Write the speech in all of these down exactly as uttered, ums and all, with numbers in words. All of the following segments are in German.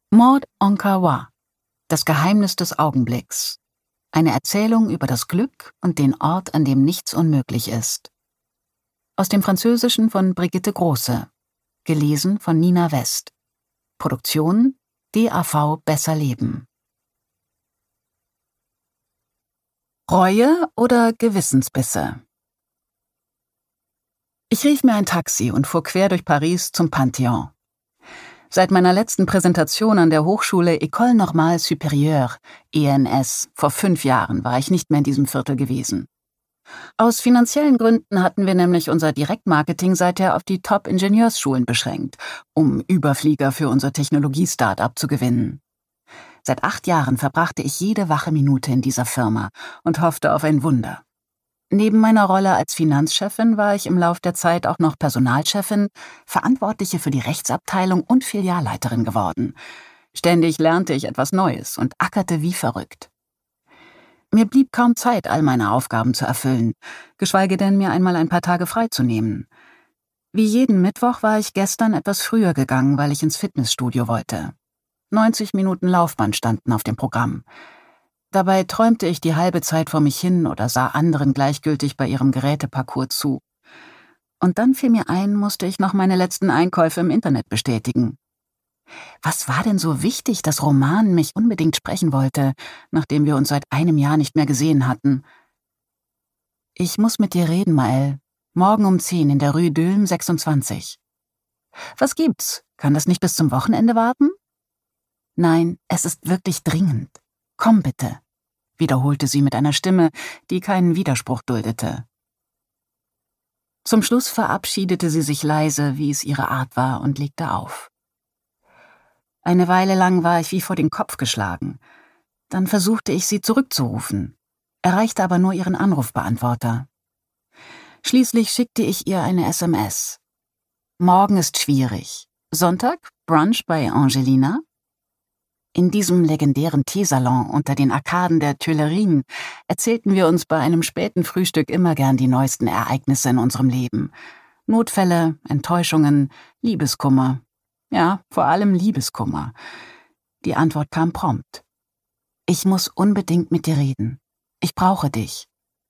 Mord en Kawa. Das Geheimnis des Augenblicks. Eine Erzählung über das Glück und den Ort, an dem nichts unmöglich ist. Aus dem Französischen von Brigitte Große. Gelesen von Nina West. Produktion D A V Besser Leben. Reue oder Gewissensbisse? Ich rief mir ein Taxi und fuhr quer durch Paris zum Panthéon. Seit meiner letzten Präsentation an der Hochschule École Normale Supérieure, E N S, vor fünf Jahren war ich nicht mehr in diesem Viertel gewesen. Aus finanziellen Gründen hatten wir nämlich unser Direktmarketing seither auf die Top-Ingenieursschulen beschränkt, um Überflieger für unser Technologie-Startup zu gewinnen. Seit acht Jahren verbrachte ich jede wache Minute in dieser Firma und hoffte auf ein Wunder. Neben meiner Rolle als Finanzchefin war ich im Lauf der Zeit auch noch Personalchefin, Verantwortliche für die Rechtsabteilung und Filialleiterin geworden. Ständig lernte ich etwas Neues und ackerte wie verrückt. Mir blieb kaum Zeit, all meine Aufgaben zu erfüllen, geschweige denn mir einmal ein paar Tage freizunehmen. Wie jeden Mittwoch war ich gestern etwas früher gegangen, weil ich ins Fitnessstudio wollte. neunzig Minuten Laufbahn standen auf dem Programm. Dabei träumte ich die halbe Zeit vor mich hin oder sah anderen gleichgültig bei ihrem Geräteparcours zu. Und dann fiel mir ein, musste ich noch meine letzten Einkäufe im Internet bestätigen. Was war denn so wichtig, dass Roman mich unbedingt sprechen wollte, nachdem wir uns seit einem Jahr nicht mehr gesehen hatten? Ich muss mit dir reden, Maëlle. Morgen um zehn in der Rue d'Ulm sechsundzwanzig. Was gibt's? Kann das nicht bis zum Wochenende warten? Nein, es ist wirklich dringend. Komm bitte, wiederholte sie mit einer Stimme, die keinen Widerspruch duldete. Zum Schluss verabschiedete sie sich leise, wie es ihre Art war, und legte auf. Eine Weile lang war ich wie vor den Kopf geschlagen. Dann versuchte ich, sie zurückzurufen, erreichte aber nur ihren Anrufbeantworter. Schließlich schickte ich ihr eine S M S. Morgen ist schwierig. Sonntag, Brunch bei Angelina? In diesem legendären Teesalon unter den Arkaden der Tuilerien erzählten wir uns bei einem späten Frühstück immer gern die neuesten Ereignisse in unserem Leben. Notfälle, Enttäuschungen, Liebeskummer. Ja, vor allem Liebeskummer. Die Antwort kam prompt. Ich muss unbedingt mit dir reden. Ich brauche dich.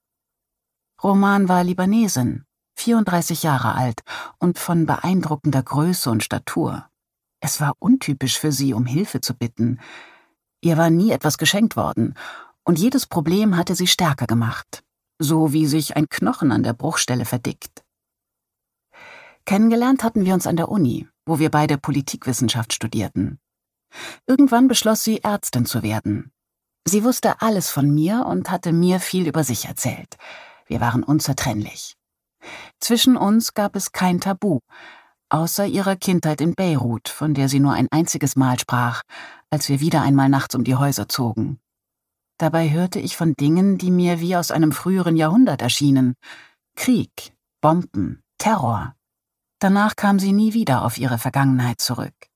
Roman war Libanesin, vierunddreißig Jahre alt und von beeindruckender Größe und Statur. Es war untypisch für sie, um Hilfe zu bitten. Ihr war nie etwas geschenkt worden, und jedes Problem hatte sie stärker gemacht, so wie sich ein Knochen an der Bruchstelle verdickt. Kennengelernt hatten wir uns an der Uni, wo wir beide Politikwissenschaft studierten. Irgendwann beschloss sie, Ärztin zu werden. Sie wusste alles von mir und hatte mir viel über sich erzählt. Wir waren unzertrennlich. Zwischen uns gab es kein Tabu, außer ihrer Kindheit in Beirut, von der sie nur ein einziges Mal sprach, als wir wieder einmal nachts um die Häuser zogen. Dabei hörte ich von Dingen, die mir wie aus einem früheren Jahrhundert erschienen. Krieg, Bomben, Terror. Danach kam sie nie wieder auf ihre Vergangenheit zurück.